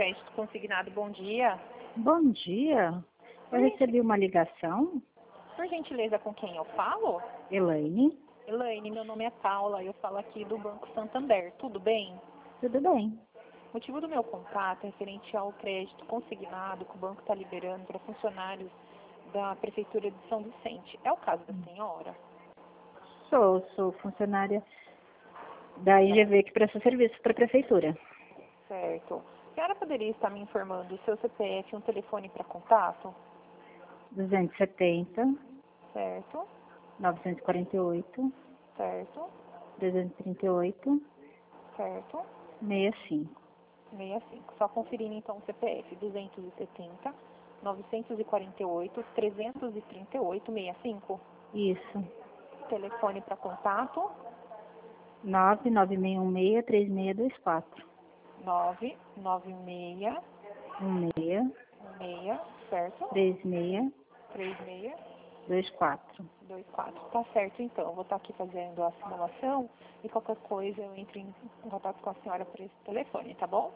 Crédito Consignado, bom dia. Bom dia. Eu recebi uma ligação. Por gentileza, com quem eu falo? Elaine, Elaine, meu nome é Paula, eu falo aqui do Banco Santander, tudo bem? tudo bem? O motivo do meu contato é referente ao crédito consignado que o banco está liberando para funcionários da Prefeitura de São Vicente. É o caso da senhora? Sou funcionária da IGV que presta serviço para a prefeitura. Certo. A senhora poderia estar me informando o seu CPF e um telefone para contato? 270, Certo, 948, certo, 338, certo. 65. 65. Só conferindo então o CPF 270 948 338 65. Isso. Telefone para contato 996163624. 996 16 6, certo? 36 36 24. 24. Tá certo então. Eu vou estar aqui fazendo a simulação e qualquer coisa eu entro em contato com a senhora por esse telefone, tá bom?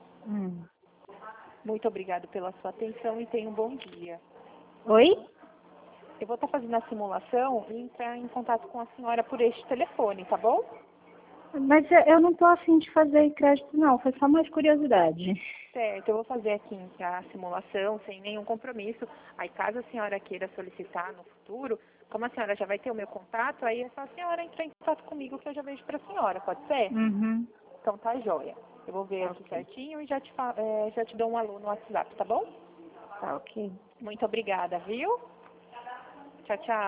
Muito obrigado pela sua atenção e tenha um bom dia. Oi? Eu vou estar fazendo a simulação e entrar em contato com a senhora por este telefone, tá bom? Mas eu não tô afim de fazer crédito não, foi só mais curiosidade. Certo, eu vou fazer aqui a simulação sem nenhum compromisso. Aí caso a senhora queira solicitar no futuro, como a senhora já vai ter o meu contato, aí é só a senhora entrar em contato comigo que eu já vejo para a senhora, pode ser? Uhum. Então tá joia. Eu vou ver aqui certinho e já já te dou um alô no WhatsApp, tá bom? Tá ok. Muito obrigada, viu? Tchau, tchau.